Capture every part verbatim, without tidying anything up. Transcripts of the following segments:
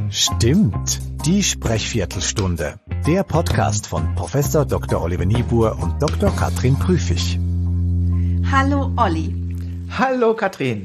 Stimmt, die Sprechviertelstunde. Der Podcast von Professor Doktor Oliver Niebuhr und Doktor Katrin Prüfig. Hallo Olli. Hallo Katrin.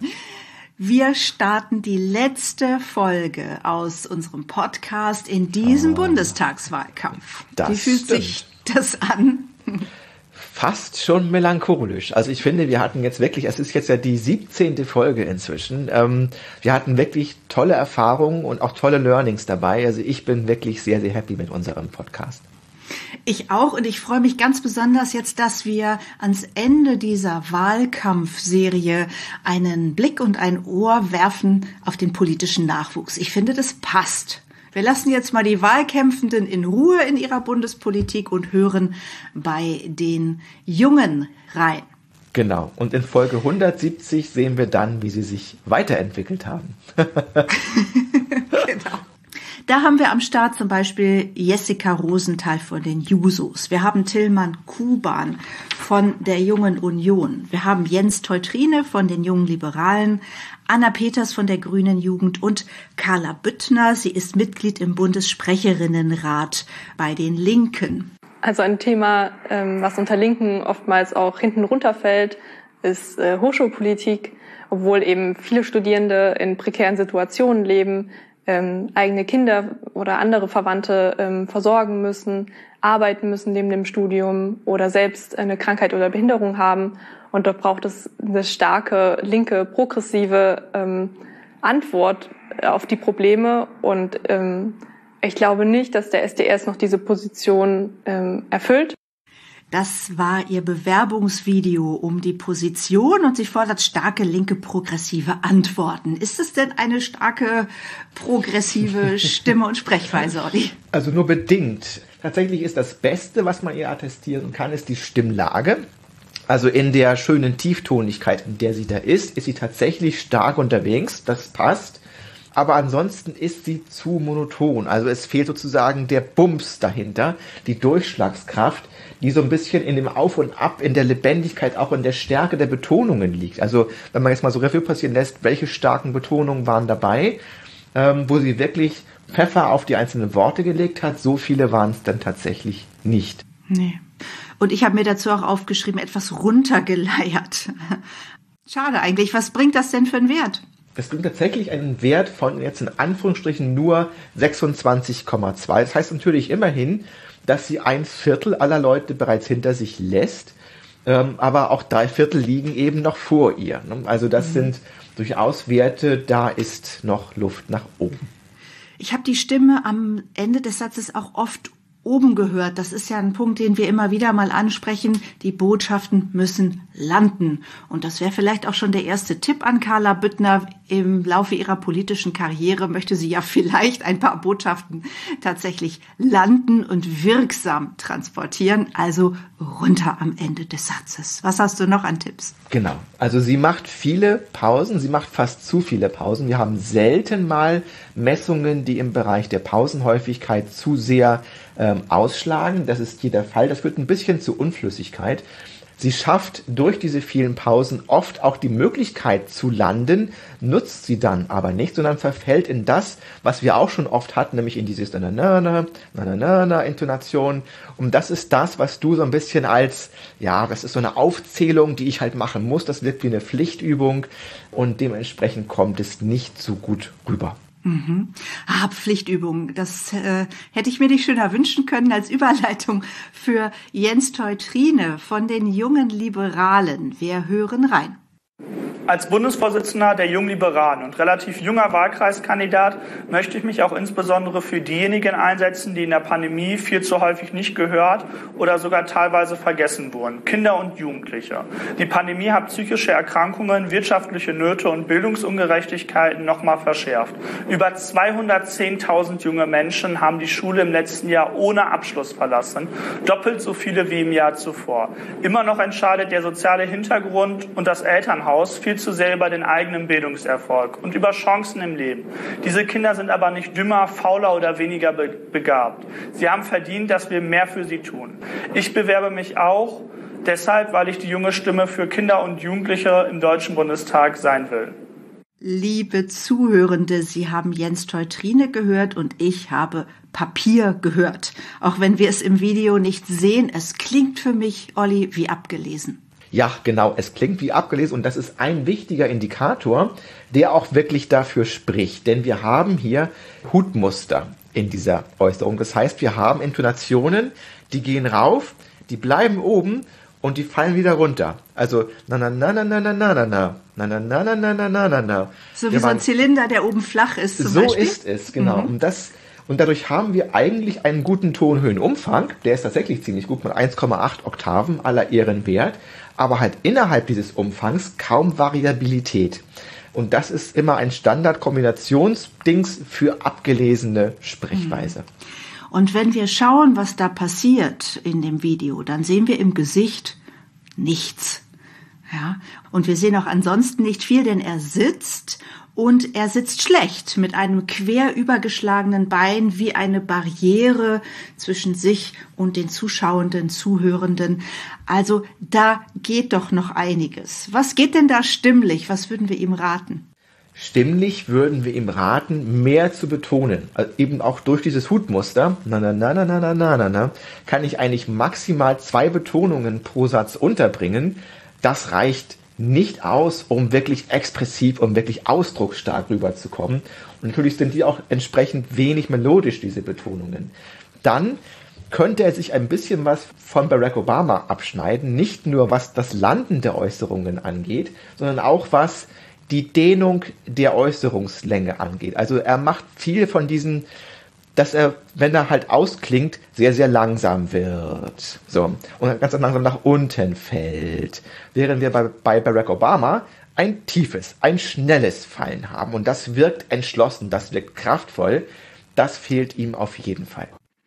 Wir starten die letzte Folge aus unserem Podcast in diesem oh, Bundestagswahlkampf. Wie fühlt stimmt. sich das an? Fast schon melancholisch. Also ich finde, wir hatten jetzt wirklich, es ist jetzt ja die siebzehnte Folge inzwischen. Ähm, wir hatten wirklich tolle Erfahrungen und auch tolle Learnings dabei. Also ich bin wirklich sehr, sehr happy mit unserem Podcast. Ich auch, und ich freue mich ganz besonders jetzt, dass wir ans Ende dieser Wahlkampfserie einen Blick und ein Ohr werfen auf den politischen Nachwuchs. Ich finde, das passt. Wir lassen jetzt mal die Wahlkämpfenden in Ruhe in ihrer Bundespolitik und hören bei den Jungen rein. Genau. Und in Folge hundertsiebzig sehen wir dann, wie sie sich weiterentwickelt haben. Genau. Da haben wir am Start zum Beispiel Jessica Rosenthal von den Jusos. Wir haben Tillmann Kuban von der Jungen Union. Wir haben Jens Teutrine von den Jungen Liberalen, Anna Peters von der Grünen Jugend und Carla Büttner. Sie ist Mitglied im Bundessprecherinnenrat bei den Linken. Also ein Thema, was unter Linken oftmals auch hinten runterfällt, ist Hochschulpolitik, obwohl eben viele Studierende in prekären Situationen leben, Ähm, eigene Kinder oder andere Verwandte ähm, versorgen müssen, arbeiten müssen neben dem Studium oder selbst eine Krankheit oder Behinderung haben. Und dort braucht es eine starke, linke, progressive ähm, Antwort auf die Probleme. Und ähm, ich glaube nicht, dass der S D S noch diese Position ähm, erfüllt. Das war ihr Bewerbungsvideo um die Position und sie fordert starke linke progressive Antworten. Ist es denn eine starke progressive Stimme und Sprechweise, Olli? Also nur bedingt. Tatsächlich ist das Beste, was man ihr attestieren kann, ist die Stimmlage. Also in der schönen Tieftonigkeit, in der sie da ist, ist sie tatsächlich stark unterwegs. Das passt. Aber ansonsten ist sie zu monoton. Also es fehlt sozusagen der Bums dahinter, die Durchschlagskraft, die so ein bisschen in dem Auf und Ab, in der Lebendigkeit, auch in der Stärke der Betonungen liegt. Also wenn man jetzt mal so Revue passieren lässt, welche starken Betonungen waren dabei, ähm, wo sie wirklich Pfeffer auf die einzelnen Worte gelegt hat, so viele waren es dann tatsächlich nicht. Nee. Und ich habe mir dazu auch aufgeschrieben, etwas runtergeleiert. Schade eigentlich. Was bringt das denn für einen Wert? Es bringt tatsächlich einen Wert von jetzt in Anführungsstrichen nur sechsundzwanzig Komma zwei. Das heißt natürlich immerhin, dass sie ein Viertel aller Leute bereits hinter sich lässt, ähm, aber auch drei Viertel liegen eben noch vor ihr. Ne? Also das mhm. sind durchaus Werte, da ist noch Luft nach oben. Ich habe die Stimme am Ende des Satzes auch oft oben gehört. Das ist ja ein Punkt, den wir immer wieder mal ansprechen. Die Botschaften müssen landen. Und das wäre vielleicht auch schon der erste Tipp an Carla Büttner. Im Laufe ihrer politischen Karriere möchte sie ja vielleicht ein paar Botschaften tatsächlich landen und wirksam transportieren. Also runter am Ende des Satzes. Was hast du noch an Tipps? Genau. Also sie macht viele Pausen. Sie macht fast zu viele Pausen. Wir haben selten mal Messungen, die im Bereich der Pausenhäufigkeit zu sehr ähm, ausschlagen. Das ist hier der Fall. Das führt ein bisschen zu Unflüssigkeit. Sie schafft durch diese vielen Pausen oft auch die Möglichkeit zu landen, nutzt sie dann aber nicht, sondern verfällt in das, was wir auch schon oft hatten, nämlich in dieses na-na-na, na-na-na Intonation. Und das ist das, was du so ein bisschen als, ja, das ist so eine Aufzählung, die ich halt machen muss. Das wirkt wie eine Pflichtübung und dementsprechend kommt es nicht so gut rüber. Mhm. Ah, Pflichtübung, das äh, hätte ich mir nicht schöner wünschen können als Überleitung für Jens Teutrine von den Jungen Liberalen. Wir hören rein. Als Bundesvorsitzender der Jungen Liberalen und relativ junger Wahlkreiskandidat möchte ich mich auch insbesondere für diejenigen einsetzen, die in der Pandemie viel zu häufig nicht gehört oder sogar teilweise vergessen wurden. Kinder und Jugendliche. Die Pandemie hat psychische Erkrankungen, wirtschaftliche Nöte und Bildungsungerechtigkeiten nochmal verschärft. Über zweihundertzehntausend junge Menschen haben die Schule im letzten Jahr ohne Abschluss verlassen. Doppelt so viele wie im Jahr zuvor. Immer noch entscheidet der soziale Hintergrund und das Elternhaus viel zu sehr über den eigenen Bildungserfolg und über Chancen im Leben. Diese Kinder sind aber nicht dümmer, fauler oder weniger be- begabt. Sie haben verdient, dass wir mehr für sie tun. Ich bewerbe mich auch deshalb, weil ich die junge Stimme für Kinder und Jugendliche im Deutschen Bundestag sein will. Liebe Zuhörende, Sie haben Jens Teutrine gehört und ich habe Papier gehört. Auch wenn wir es im Video nicht sehen, es klingt für mich, Olli, wie abgelesen. Ja, genau, es klingt wie abgelesen und das ist ein wichtiger Indikator, der auch wirklich dafür spricht. Denn wir haben hier Hutmuster in dieser Äußerung. Das heißt, wir haben Intonationen, die gehen rauf, die bleiben oben und die fallen wieder runter. Also na na na na na na na na na na na na na na na na na. So wie so ein Zylinder, der oben flach ist zum so Beispiel. So ist es, genau. Mhm. Und das und dadurch haben wir eigentlich einen guten Tonhöhenumfang. Der ist tatsächlich ziemlich gut mit eins Komma acht Oktaven aller Ehren wert. Aber halt innerhalb dieses Umfangs kaum Variabilität. Und das ist immer ein Standard-Kombinationsdings für abgelesene Sprechweise. Und wenn wir schauen, was da passiert in dem Video, dann sehen wir im Gesicht nichts. Ja, und wir sehen auch ansonsten nicht viel, denn er sitzt und er sitzt schlecht mit einem quer übergeschlagenen Bein wie eine Barriere zwischen sich und den zuschauenden, Zuhörenden. Also da geht doch noch einiges. Was geht denn da stimmlich? Was würden wir ihm raten? Stimmlich würden wir ihm raten, mehr zu betonen. Also eben auch durch dieses Hutmuster, na na na na na na na na, kann ich eigentlich maximal zwei Betonungen pro Satz unterbringen. Das reicht nicht aus, um wirklich expressiv, um wirklich ausdrucksstark rüberzukommen. Und natürlich sind die auch entsprechend wenig melodisch, diese Betonungen. Dann könnte er sich ein bisschen was von Barack Obama abschneiden, nicht nur was das Landen der Äußerungen angeht, sondern auch was die Dehnung der Äußerungslänge angeht. Also er macht viel von diesen, dass er, wenn er halt ausklingt, sehr, sehr langsam wird. So. Und ganz langsam nach unten fällt. Während wir bei, bei Barack Obama ein tiefes, ein schnelles Fallen haben. Und das wirkt entschlossen, das wirkt kraftvoll. Das fehlt ihm auf jeden Fall.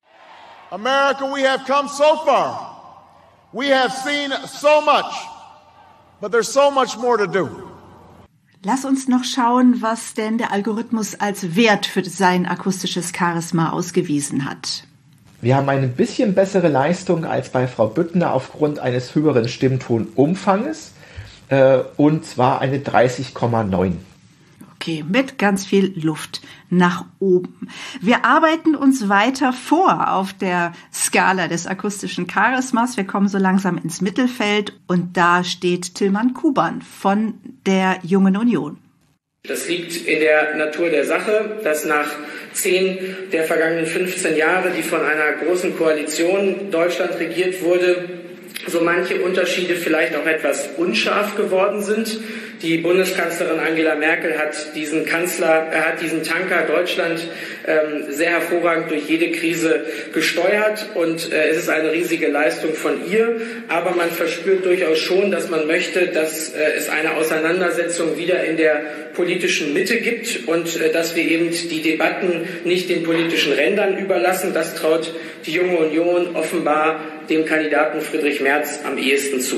America, we have come so far. We have seen so much. But there's so much more to do. Lass uns noch schauen, was denn der Algorithmus als Wert für sein akustisches Charisma ausgewiesen hat. Wir haben eine bisschen bessere Leistung als bei Frau Büttner aufgrund eines höheren Stimmtonumfanges, äh, und zwar eine dreißig Komma neun. Okay, mit ganz viel Luft nach oben. Wir arbeiten uns weiter vor auf der Skala des akustischen Charismas. Wir kommen so langsam ins Mittelfeld und da steht Tilman Kuban von der Jungen Union. Das liegt in der Natur der Sache, dass nach zehn der vergangenen fünfzehn Jahre, die von einer großen Koalition Deutschland regiert wurde, so manche Unterschiede vielleicht auch etwas unscharf geworden sind. Die Bundeskanzlerin Angela Merkel hat diesen Kanzler, er hat diesen Tanker Deutschland ähm, sehr hervorragend durch jede Krise gesteuert und äh, es ist eine riesige Leistung von ihr. Aber man verspürt durchaus schon, dass man möchte, dass äh, es eine Auseinandersetzung wieder in der politischen Mitte gibt und äh, dass wir eben die Debatten nicht den politischen Rändern überlassen. Das traut die Junge Union offenbar dem Kandidaten Friedrich Merz am ehesten zu.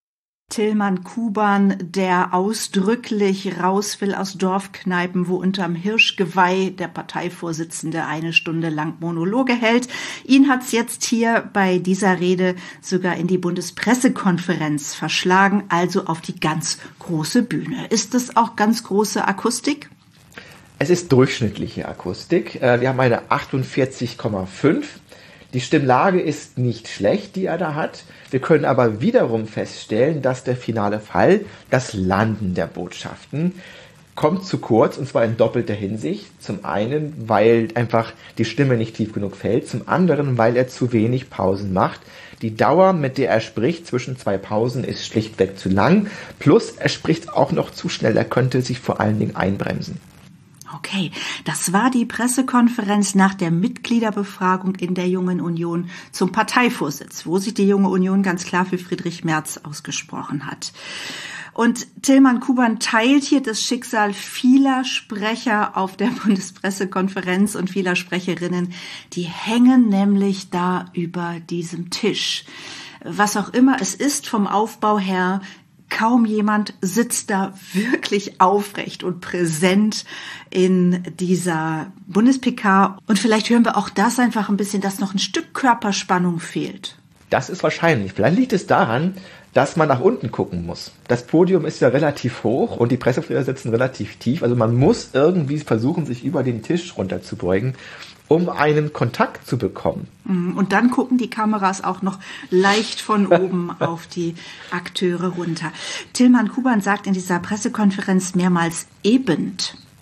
Tilman Kuban, der ausdrücklich raus will aus Dorfkneipen, wo unterm Hirschgeweih der Parteivorsitzende eine Stunde lang Monologe hält. Ihn hat's jetzt hier bei dieser Rede sogar in die Bundespressekonferenz verschlagen, also auf die ganz große Bühne. Ist das auch ganz große Akustik? Es ist durchschnittliche Akustik. Wir haben eine achtundvierzig Komma fünf. Die Stimmlage ist nicht schlecht, die er da hat. Wir können aber wiederum feststellen, dass der finale Fall, das Landen der Botschaften, kommt zu kurz, und zwar in doppelter Hinsicht. Zum einen, weil einfach die Stimme nicht tief genug fällt, zum anderen, weil er zu wenig Pausen macht. Die Dauer, mit der er spricht, zwischen zwei Pausen, ist schlichtweg zu lang. Plus, er spricht auch noch zu schnell, er könnte sich vor allen Dingen einbremsen. Okay, das war die Pressekonferenz nach der Mitgliederbefragung in der Jungen Union zum Parteivorsitz, wo sich die Junge Union ganz klar für Friedrich Merz ausgesprochen hat. Und Tilman Kuban teilt hier das Schicksal vieler Sprecher auf der Bundespressekonferenz und vieler Sprecherinnen. Die hängen nämlich da über diesem Tisch. Was auch immer es ist vom Aufbau her, kaum jemand sitzt da wirklich aufrecht und präsent in dieser Bundes-P K. Und vielleicht hören wir auch das einfach ein bisschen, dass noch ein Stück Körperspannung fehlt. Das ist wahrscheinlich. Vielleicht liegt es daran, dass man nach unten gucken muss. Das Podium ist ja relativ hoch und die Pressevertreter sitzen relativ tief. Also man muss irgendwie versuchen, sich über den Tisch runterzubeugen, um einen Kontakt zu bekommen. Und dann gucken die Kameras auch noch leicht von oben auf die Akteure runter. Tilman Kuban sagt in dieser Pressekonferenz mehrmals eben.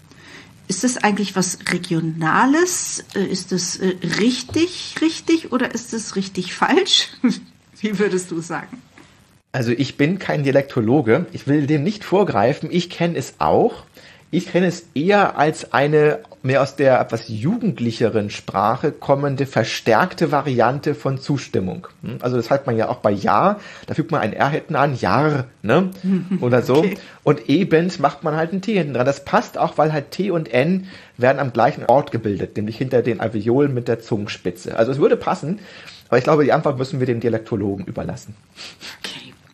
Ist das eigentlich was Regionales? Ist das richtig, richtig oder ist es richtig falsch? Wie würdest du sagen? Also ich bin kein Dialektologe, ich will dem nicht vorgreifen, ich kenne es auch. Ich kenne es eher als eine mehr aus der etwas jugendlicheren Sprache kommende verstärkte Variante von Zustimmung. Also das hat man ja auch bei Ja, da fügt man ein R hinten an, Jar, ne? Oder so. Okay. Und eben macht man halt ein T hinten dran. Das passt auch, weil halt T und N werden am gleichen Ort gebildet, nämlich hinter den Alveolen mit der Zungenspitze. Also es würde passen, aber ich glaube, die Antwort müssen wir dem Dialektologen überlassen. Okay.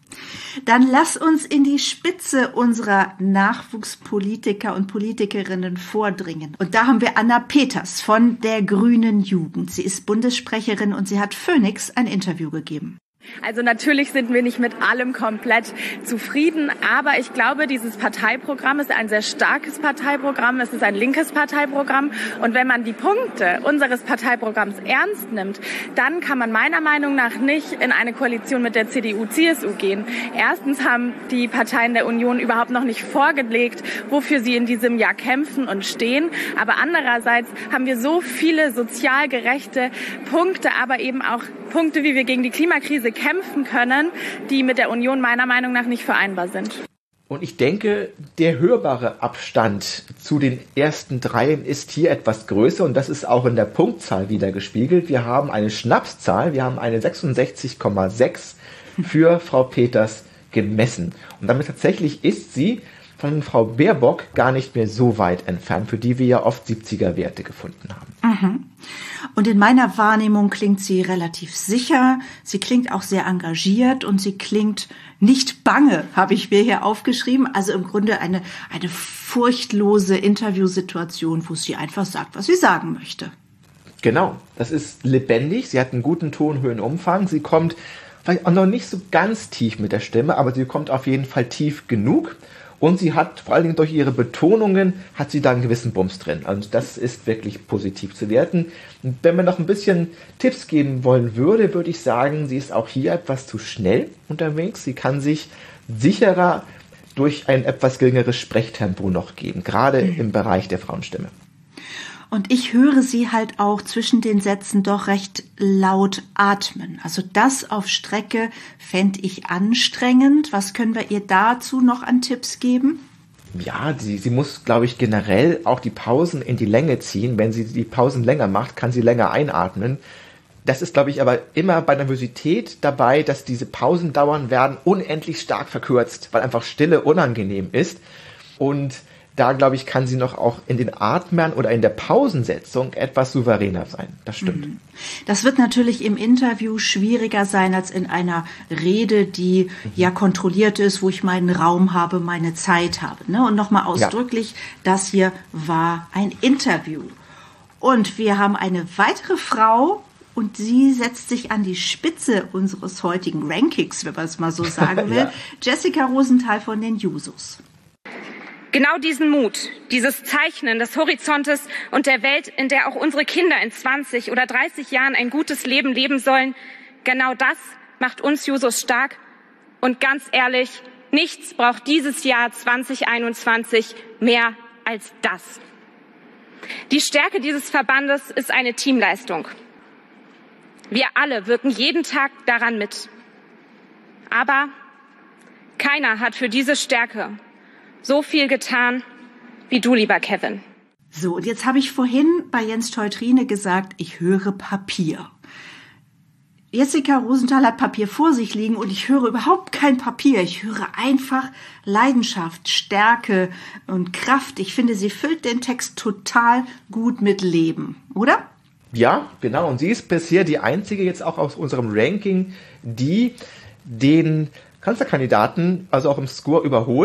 Dann lass uns in die Spitze unserer Nachwuchspolitiker und Politikerinnen vordringen. Und da haben wir Anna Peters von der Grünen Jugend. Sie ist Bundessprecherin und sie hat Phoenix ein Interview gegeben. Also natürlich sind wir nicht mit allem komplett zufrieden, aber ich glaube, dieses Parteiprogramm ist ein sehr starkes Parteiprogramm, es ist ein linkes Parteiprogramm und wenn man die Punkte unseres Parteiprogramms ernst nimmt, dann kann man meiner Meinung nach nicht in eine Koalition mit der C D U C S U gehen. Erstens haben die Parteien der Union überhaupt noch nicht vorgelegt, wofür sie in diesem Jahr kämpfen und stehen, aber andererseits haben wir so viele sozial gerechte Punkte, aber eben auch Punkte, wie wir gegen die Klimakrise kämpfen können, die mit der Union meiner Meinung nach nicht vereinbar sind. Und ich denke, der hörbare Abstand zu den ersten dreien ist hier etwas größer und das ist auch in der Punktzahl wieder gespiegelt. Wir haben eine Schnapszahl, wir haben eine sechsundsechzig Komma sechs für Frau Peters gemessen. Und damit tatsächlich ist sie von Frau Baerbock gar nicht mehr so weit entfernt, für die wir ja oft siebziger-Werte gefunden haben. Mhm. Und in meiner Wahrnehmung klingt sie relativ sicher, sie klingt auch sehr engagiert und sie klingt nicht bange, habe ich mir hier aufgeschrieben. Also im Grunde eine, eine furchtlose Interviewsituation, wo sie einfach sagt, was sie sagen möchte. Genau, das ist lebendig, sie hat einen guten Tonhöhenumfang, sie kommt vielleicht auch noch nicht so ganz tief mit der Stimme, aber sie kommt auf jeden Fall tief genug. Und sie hat, vor allen Dingen durch ihre Betonungen, hat sie da einen gewissen Bums drin. Also das ist wirklich positiv zu werten. Und wenn man noch ein bisschen Tipps geben wollen würde, würde ich sagen, sie ist auch hier etwas zu schnell unterwegs. Sie kann sich sicherer durch ein etwas geringeres Sprechtempo noch geben, gerade mhm. im Bereich der Frauenstimme. Und ich höre sie halt auch zwischen den Sätzen doch recht laut atmen. Also das auf Strecke fände ich anstrengend. Was können wir ihr dazu noch an Tipps geben? Ja, sie, sie muss, glaube ich, generell auch die Pausen in die Länge ziehen. Wenn sie die Pausen länger macht, kann sie länger einatmen. Das ist, glaube ich, aber immer bei Nervosität dabei, dass diese Pausendauern werden unendlich stark verkürzt, weil einfach Stille unangenehm ist. Und da, glaube ich, kann sie noch auch in den Atmern oder in der Pausensetzung etwas souveräner sein. Das stimmt. Das wird natürlich im Interview schwieriger sein als in einer Rede, die mhm. ja kontrolliert ist, wo ich meinen Raum habe, meine Zeit habe. Ne? Und nochmal ausdrücklich, ja. Das hier war ein Interview. Und wir haben eine weitere Frau, und sie setzt sich an die Spitze unseres heutigen Rankings, wenn man es mal so sagen will. ja. Jessica Rosenthal von den Jusos. Genau diesen Mut, dieses Zeichnen des Horizontes und der Welt, in der auch unsere Kinder in zwanzig oder dreißig Jahren ein gutes Leben leben sollen, genau das macht uns Jusos stark. Und ganz ehrlich, nichts braucht dieses Jahr zwanzig einundzwanzig mehr als das. Die Stärke dieses Verbandes ist eine Teamleistung. Wir alle wirken jeden Tag daran mit. Aber keiner hat für diese Stärke so viel getan wie du, lieber Kevin. So, und jetzt habe ich vorhin bei Jens Teutrine gesagt, ich höre Papier. Jessica Rosenthal hat Papier vor sich liegen und ich höre überhaupt kein Papier. Ich höre einfach Leidenschaft, Stärke und Kraft. Ich finde, sie füllt den Text total gut mit Leben, oder? Ja, genau. Und sie ist bisher die einzige jetzt auch aus unserem Ranking, die den Kanzlerkandidaten, also auch im Score überholt.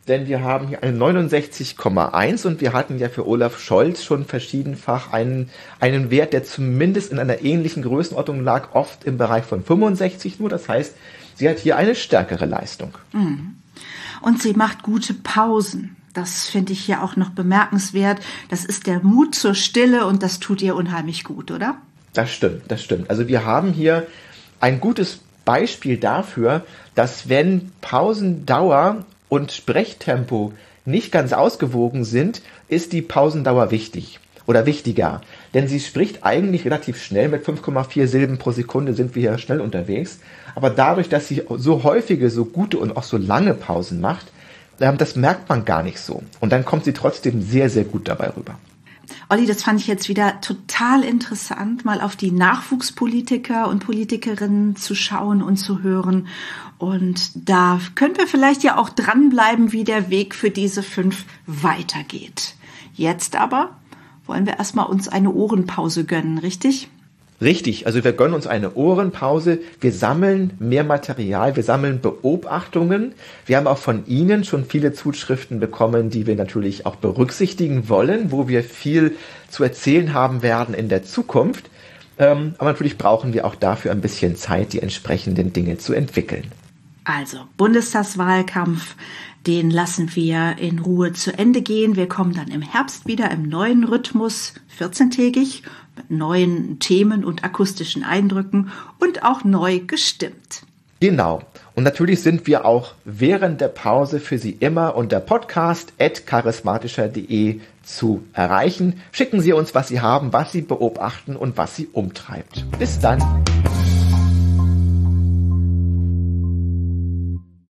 denn wir haben hier eine neunundsechzig Komma eins und wir hatten ja für Olaf Scholz schon verschiedenfach einen, einen Wert, der zumindest in einer ähnlichen Größenordnung lag, oft im Bereich von fünfundsechzig nur. Das heißt, sie hat hier eine stärkere Leistung. Und sie macht gute Pausen. Das finde ich hier auch noch bemerkenswert. Das ist der Mut zur Stille und das tut ihr unheimlich gut, oder? Das stimmt, das stimmt. Also wir haben hier ein gutes Beispiel dafür, dass wenn Pausendauer und Sprechtempo nicht ganz ausgewogen sind, ist die Pausendauer wichtig oder wichtiger. Denn sie spricht eigentlich relativ schnell, mit fünf Komma vier Silben pro Sekunde sind wir hier schnell unterwegs. Aber dadurch, dass sie so häufige, so gute und auch so lange Pausen macht, das merkt man gar nicht so. Und dann kommt sie trotzdem sehr, sehr gut dabei rüber. Olli, das fand ich jetzt wieder total interessant, mal auf die Nachwuchspolitiker und Politikerinnen zu schauen und zu hören. Und da können wir vielleicht ja auch dranbleiben, wie der Weg für diese fünf weitergeht. Jetzt aber wollen wir erstmal uns eine Ohrenpause gönnen, richtig? Richtig, also wir gönnen uns eine Ohrenpause, wir sammeln mehr Material, wir sammeln Beobachtungen. Wir haben auch von Ihnen schon viele Zuschriften bekommen, die wir natürlich auch berücksichtigen wollen, wo wir viel zu erzählen haben werden in der Zukunft. Ähm, aber natürlich brauchen wir auch dafür ein bisschen Zeit, die entsprechenden Dinge zu entwickeln. Also, Bundestagswahlkampf, den lassen wir in Ruhe zu Ende gehen. Wir kommen dann im Herbst wieder im neuen Rhythmus, vierzehntägig, mit neuen Themen und akustischen Eindrücken und auch neu gestimmt. Genau. Und natürlich sind wir auch während der Pause für Sie immer unter podcast at charismatischer punkt de zu erreichen. Schicken Sie uns, was Sie haben, was Sie beobachten und was Sie umtreibt. Bis dann.